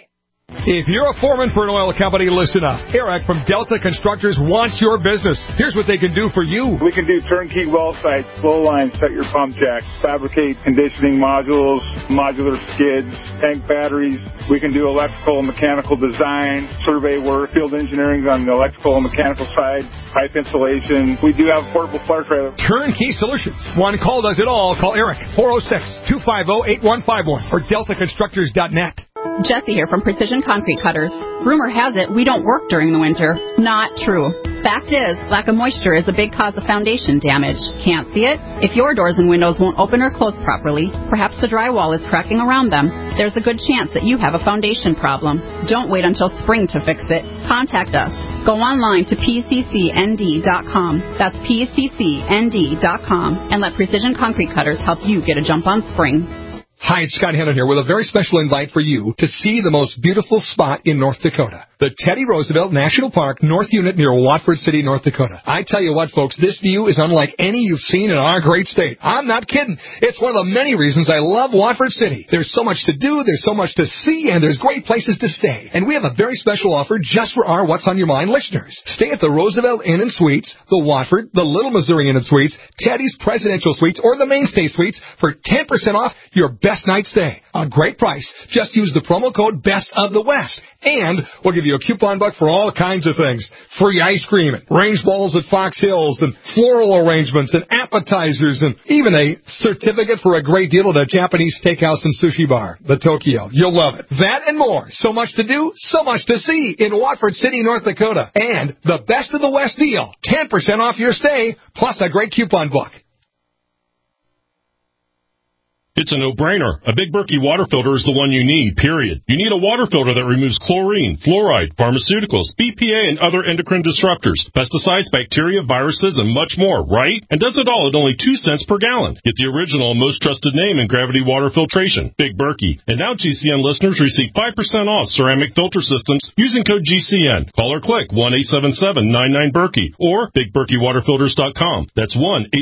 If you're a foreman for an oil company, listen up. Eric from Delta Constructors wants your business. Here's what they can do for you. We can do turnkey well sites, flow lines, set your pump jacks, fabricate conditioning modules, modular skids, tank batteries. We can do electrical and mechanical design, survey work, field engineering on the electrical and mechanical side, pipe installation. We do have a portable flare trailer. Turnkey solutions. One call does it all. Call Eric, 406-250-8151 or deltaconstructors.net. Jesse here from Precision Concrete Cutters. Rumor has it we don't work during the winter. Not true. Fact is, lack of moisture is a big cause of foundation damage. Can't see it? If your doors and windows won't open or close properly, perhaps the drywall is cracking around them, there's a good chance that you have a foundation problem. Don't wait until spring to fix it. Contact us. Go online to pccnd.com. That's pccnd.com and let Precision Concrete Cutters help you get a jump on spring. Hi, it's Scott Hennon here with a very special invite for you to see the most beautiful spot in North Dakota. The Teddy Roosevelt National Park North Unit near Watford City, North Dakota. I tell you what, folks, this view is unlike any you've seen in our great state. I'm not kidding. It's one of the many reasons I love Watford City. There's so much to do, there's so much to see, and there's great places to stay. And we have a very special offer just for our What's on Your Mind listeners. Stay at the Roosevelt Inn and Suites, the Watford, the Little Missouri Inn and Suites, Teddy's Presidential Suites, or the Mainstay Suites for 10% off your best night stay. A great price. Just use the promo code Best of the West. And we'll give you a coupon buck for all kinds of things. Free ice cream, and range balls at Fox Hills, and floral arrangements, and appetizers, and even a certificate for a great deal at a Japanese steakhouse and sushi bar, the Tokyo. You'll love it. That and more. So much to do, so much to see in Watford City, North Dakota. And the Best of the West deal. 10% off your stay, plus a great coupon book. It's a no-brainer. A Big Berkey water filter is the one you need, period. You need a water filter that removes chlorine, fluoride, pharmaceuticals, BPA, and other endocrine disruptors, pesticides, bacteria, viruses, and much more, right? And does it all at only 2 cents per gallon. Get the original and most trusted name in gravity water filtration, Big Berkey. And now GCN listeners receive 5% off ceramic filter systems using code GCN. Call or click 1-877-99-BERKEY or BigBerkeyWaterFilters.com. That's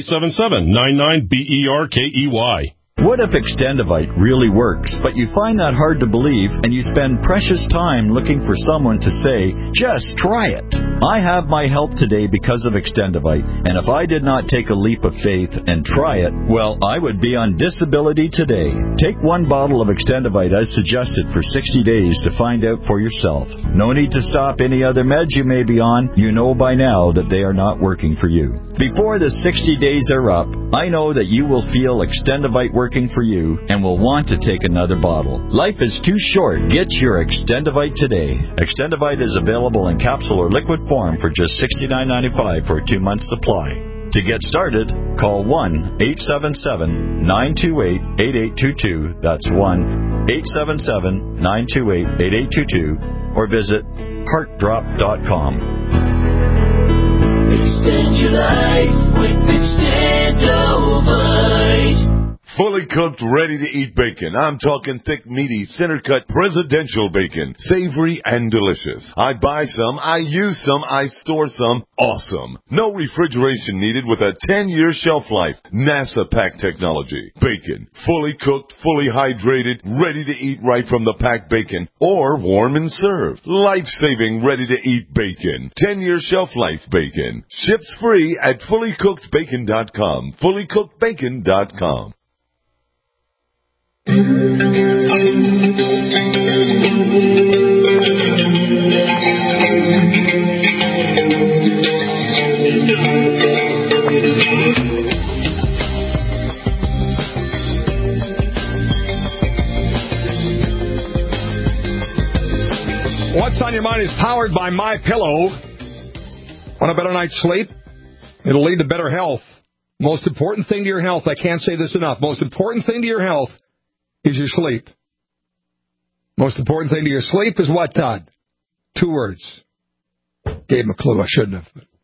1-877-99-BERKEY. What if Extendivite really works, but you find that hard to believe and you spend precious time looking for someone to say, just try it? I have my help today because of Extendivite, and if I did not take a leap of faith and try it, well, I would be on disability today. Take 1 bottle of Extendivite as suggested for 60 days to find out for yourself. No need to stop any other meds you may be on. You know by now that they are not working for you. Before the 60 days are up, I know that you will feel Extendivite working for you and will want to take another bottle. Life is too short. Get your Extendivite today. Extendivite is available in capsule or liquid form for just $69.95 for a 2-month supply. To get started, call 1-877-928-8822. That's 1-877-928-8822 or visit heartdrop.com. Extend your life with Extendivite. Fully cooked, ready-to-eat bacon. I'm talking thick, meaty, center-cut presidential bacon. Savory and delicious. I buy some, I use some, I store some. Awesome. No refrigeration needed with a 10-year shelf life. NASA pack technology. Bacon. Fully cooked, fully hydrated, ready to eat right from the packed bacon. Or warm and served. Life-saving, ready-to-eat bacon. 10-year shelf life bacon. Ships free at fullycookedbacon.com. Fullycookedbacon.com. What's on Your Mind is powered by MyPillow. Want a better night's sleep? It'll lead to better health. Most important thing to your health, I can't say this enough, most important thing to your health is your sleep. Most important thing to your sleep is what, Todd? 2 words. Gave him a clue. I shouldn't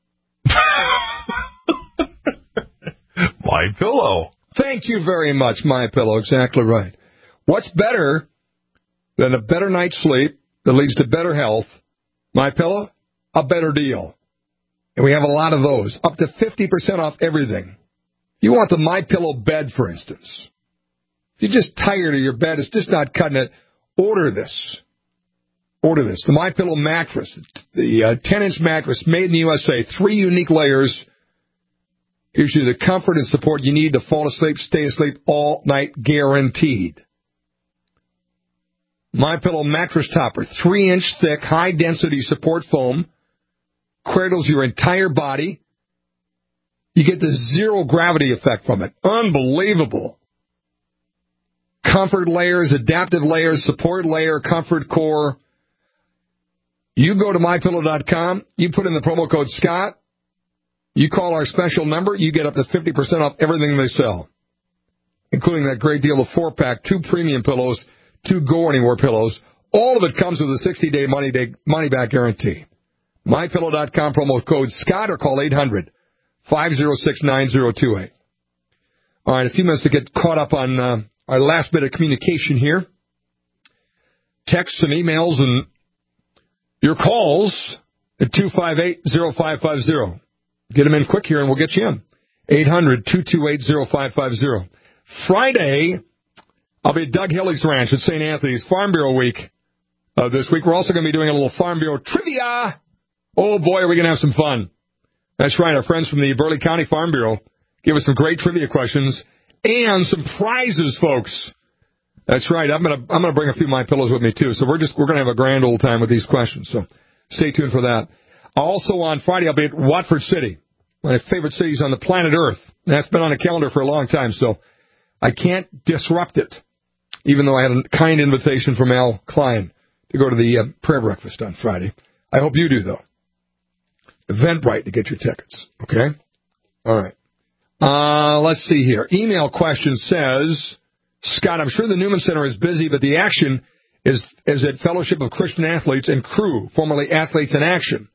have. MyPillow. Thank you very much, MyPillow. Exactly right. What's better than a better night's sleep that leads to better health? MyPillow, a better deal. And we have a lot of those. Up to 50% off everything. You want the MyPillow bed, for instance. If you're just tired of your bed, it's just not cutting it, order this. Order this. The MyPillow mattress, the 10-inch mattress made in the USA, 3 unique layers, gives you the comfort and support you need to fall asleep, stay asleep all night, guaranteed. MyPillow mattress topper, 3-inch thick, high-density support foam, cradles your entire body. You get the zero gravity effect from it. Unbelievable. Comfort layers, adaptive layers, support layer, comfort core. You go to MyPillow.com, you put in the promo code Scott, you call our special number, you get up to 50% off everything they sell, including that great deal of 4-pack, 2 premium pillows, 2 Go Anywhere pillows. All of it comes with a 60-day money-back guarantee. MyPillow.com, promo code Scott, or call 800-506-9028. All right, a few minutes to get caught up on our last bit of communication here. Texts and emails and your calls at 258-0550. Get them in quick here and we'll get you in. 800-228-0550. Friday, I'll be at Doug Hillig's Ranch at St. Anthony's Farm Bureau Week this week. We're also going to be doing a little Farm Bureau trivia. Oh, boy, are we going to have some fun. That's right. Our friends from the Burleigh County Farm Bureau give us some great trivia questions and some prizes, folks. That's right. I'm gonna bring a few of my pillows with me too. So we're gonna have a grand old time with these questions. So stay tuned for that. Also on Friday, I'll be at Watford City, one of my favorite cities on the planet Earth. That's been on the calendar for a long time, so I can't disrupt it. Even though I had a kind invitation from Al Klein to go to the prayer breakfast on Friday. I hope you do though. Eventbrite to get your tickets. Okay. All right. Let's see here. Email question says, Scott, I'm sure the Newman Center is busy, but the action is at Fellowship of Christian Athletes and Crew, formerly Athletes in Action,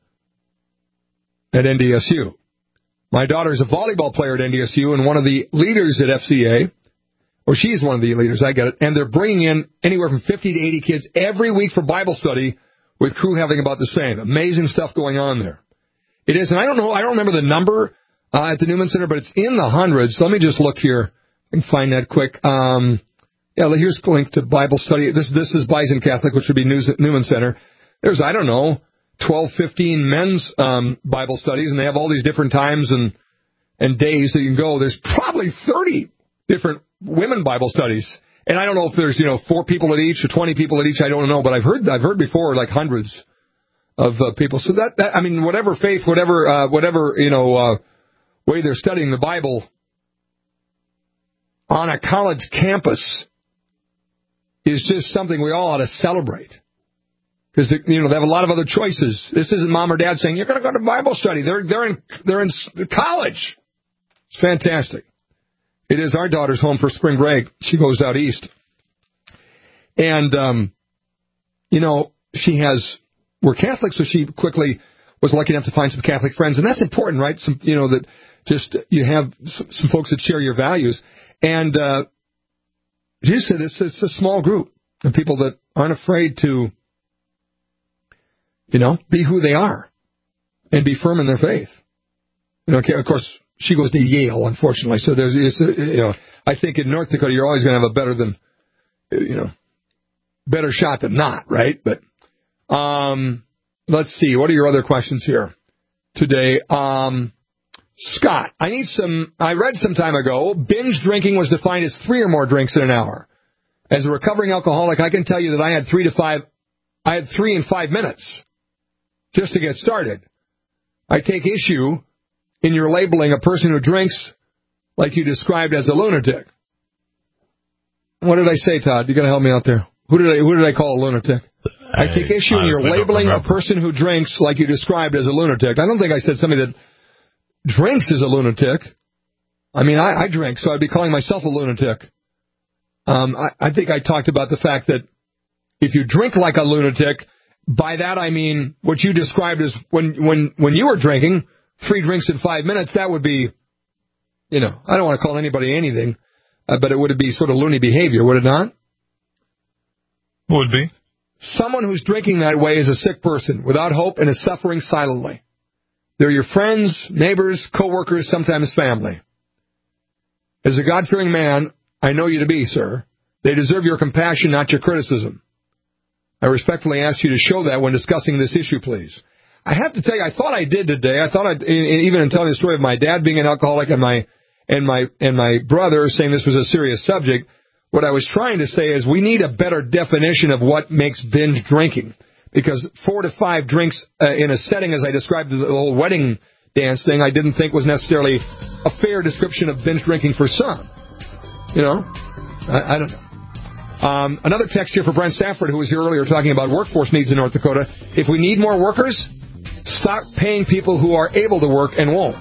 at NDSU. My daughter is a volleyball player at NDSU and one of the leaders at FCA, or she's one of the leaders, I get it, and they're bringing in anywhere from 50 to 80 kids every week for Bible study, with Crew having about the same. Amazing stuff going on there. It is, and I don't remember the number at the Newman Center, but it's in the hundreds. Let me just look here. I can find that quick. Here's a link to Bible study. This is Bison Catholic, which would be Newman Center. There's, 12, 15 men's Bible studies, and they have all these different times and days that you can go. There's probably 30 different women Bible studies. And I don't know if there's, 4 people at each or 20 people at each. I don't know, but I've heard before like hundreds of people. So whatever faith, whatever way they're studying the Bible on a college campus is just something we all ought to celebrate. Because, they have a lot of other choices. This isn't mom or dad saying, you're going to go to Bible study. They're in college. It's fantastic. It is our daughter's home for spring break. She goes out east. And, we're Catholic, so she quickly was lucky enough to find some Catholic friends. And that's important, right? That just you have some folks that share your values. And she said it's a small group of people that aren't afraid to, be who they are and be firm in their faith. Of course, she goes to Yale, unfortunately. So I think in North Dakota you're always going to have a better shot than not, right? But let's see. What are your other questions here today? Scott, I read some time ago, binge drinking was defined as 3 or more drinks in an hour. As a recovering alcoholic, I can tell you that I had 3 in 5 minutes just to get started. I take issue in your labeling a person who drinks like you described as a lunatic. What did I say, Todd? You got to help me out there. Who did I call a lunatic? I take issue in your labeling a person who drinks like you described as a lunatic. I don't think I said somebody that drinks is a lunatic. I drink, so I'd be calling myself a lunatic. I think I talked about the fact that if you drink like a lunatic, by that I mean what you described as when you were drinking, 3 drinks in 5 minutes, that would be, I don't want to call anybody anything, but it would be sort of loony behavior, would it not? Would be. Someone who's drinking that way is a sick person, without hope and is suffering silently. They're your friends, neighbors, co-workers, sometimes family. As a God-fearing man, I know you to be, sir. They deserve your compassion, not your criticism. I respectfully ask you to show that when discussing this issue, please. I have to tell you, I thought I did today. I thought even in telling the story of my dad being an alcoholic and my brother saying this was a serious subject, what I was trying to say is we need a better definition of what makes binge drinking. Because 4 to 5 drinks in a setting, as I described the old wedding dance thing, I didn't think was necessarily a fair description of binge drinking for some. You know? I don't know. Another text here for Brent Safford, who was here earlier talking about workforce needs in North Dakota. If we need more workers, stop paying people who are able to work and won't.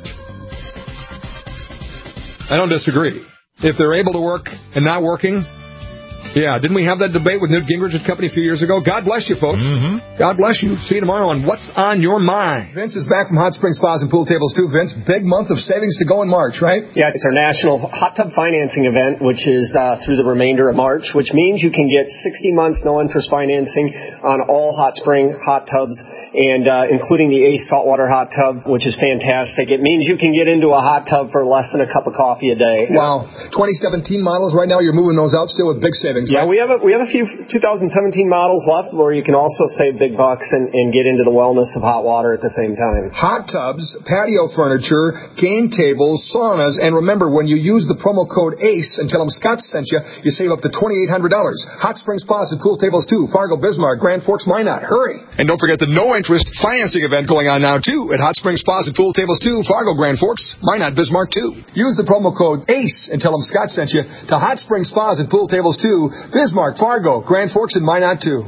I don't disagree. If they're able to work and not working, yeah, didn't we have that debate with Newt Gingrich and company a few years ago? God bless you, folks. Mm-hmm. God bless you. See you tomorrow on What's on Your Mind. Vince is back from Hot Springs Spas and Pool Tables, too. Vince, big month of savings to go in March, right? Yeah, it's our national hot tub financing event, which is through the remainder of March, which means you can get 60 months no interest financing on all hot spring hot tubs, and including the Ace saltwater hot tub, which is fantastic. It means you can get into a hot tub for less than a cup of coffee a day. Wow. 2017 models right now, you're moving those out still with big savings. Yeah, we have a few 2017 models left where you can also save big bucks and get into the wellness of hot water at the same time. Hot tubs, patio furniture, game tables, saunas, and remember, when you use the promo code ACE and tell them Scott sent you, you save up to $2,800. Hot Springs Spas and Pool Tables too, Fargo, Bismarck, Grand Forks, Minot. Hurry! And don't forget the no-interest financing event going on now too at Hot Springs Spas and Pool Tables too, Fargo, Grand Forks, Minot, Bismarck too. Use the promo code ACE and tell them Scott sent you to Hot Springs Spas and Pool Tables too, Bismarck, Fargo, Grand Forks, and Minot, too.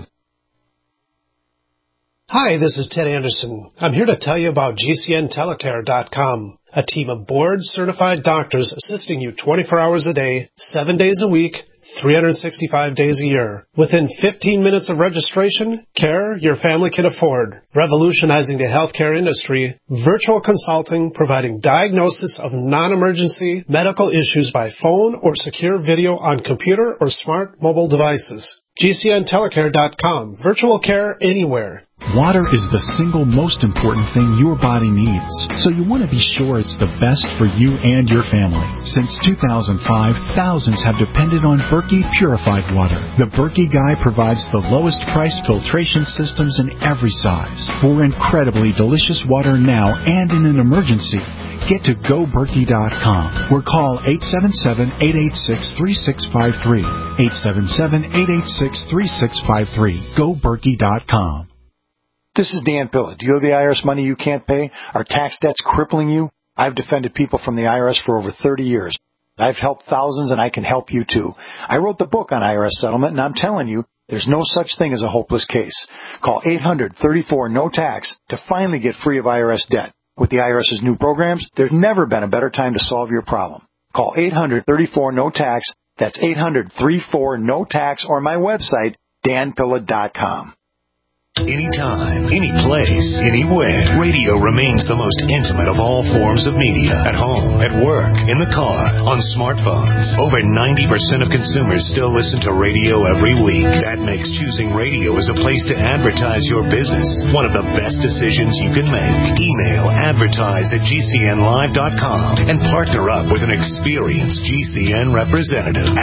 Hi, this is Ted Anderson. I'm here to tell you about GCNtelecare.com, a team of board-certified doctors assisting you 24 hours a day, 7 days a week, 365 days a year. Within 15 minutes of registration, care your family can afford. Revolutionizing the healthcare industry, virtual consulting providing diagnosis of non-emergency medical issues by phone or secure video on computer or smart mobile devices. GCNtelecare.com. Virtual care anywhere. Water is the single most important thing your body needs, so you want to be sure it's the best for you and your family. Since 2005, thousands have depended on Berkey purified water. The Berkey Guy provides the lowest priced filtration systems in every size. For incredibly delicious water now and in an emergency, get to GoBerkey.com or call 877-886-3653. 877-886-3653. GoBerkey.com. This is Dan Pilla. Do you owe the IRS money you can't pay? Are tax debts crippling you? I've defended people from the IRS for over 30 years. I've helped thousands, and I can help you too. I wrote the book on IRS settlement, and I'm telling you, there's no such thing as a hopeless case. Call 800-34-NO-TAX to finally get free of IRS debt. With the IRS's new programs, there's never been a better time to solve your problem. Call 800-34-NO-TAX. That's 800-34-NO-TAX, or my website, danpilla.com. Anytime, any place, anywhere. Radio remains the most intimate of all forms of media. At home, at work, in the car, on smartphones. Over 90% of consumers still listen to radio every week. That makes choosing radio as a place to advertise your business one of the best decisions you can make. Email advertise@gcnlive.com and partner up with an experienced GCN representative.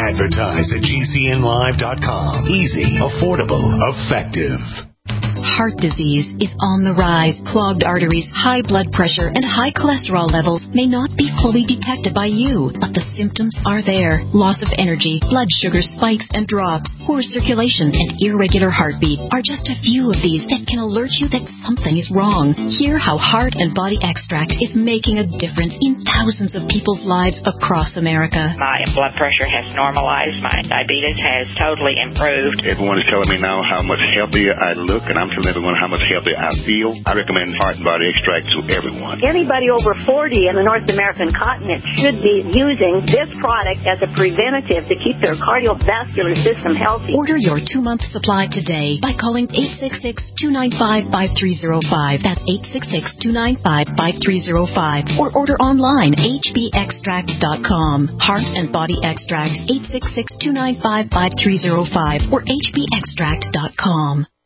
Advertise@gcnlive.com. Easy, affordable, effective. Heart disease is on the rise. Clogged arteries, high blood pressure, and high cholesterol levels may not be fully detected by you, but the symptoms are there. Loss of energy, blood sugar spikes and drops, poor circulation, and irregular heartbeat are just a few of these that can alert you that something is wrong. Hear how Heart and Body Extract is making a difference in thousands of people's lives across America. My blood pressure has normalized. My diabetes has totally improved. Everyone is telling me now how much healthier I look, and I'm telling everyone how much healthier I feel. I recommend Heart and Body Extract to everyone. Anybody over 40 in the North American continent should be using this product as a preventative to keep their cardiovascular system healthy. Order your 2-month supply today by calling 866-295-5305. That's 866-295-5305. Or order online, hbextract.com. Heart and Body Extract, 866-295-5305 or hbextract.com.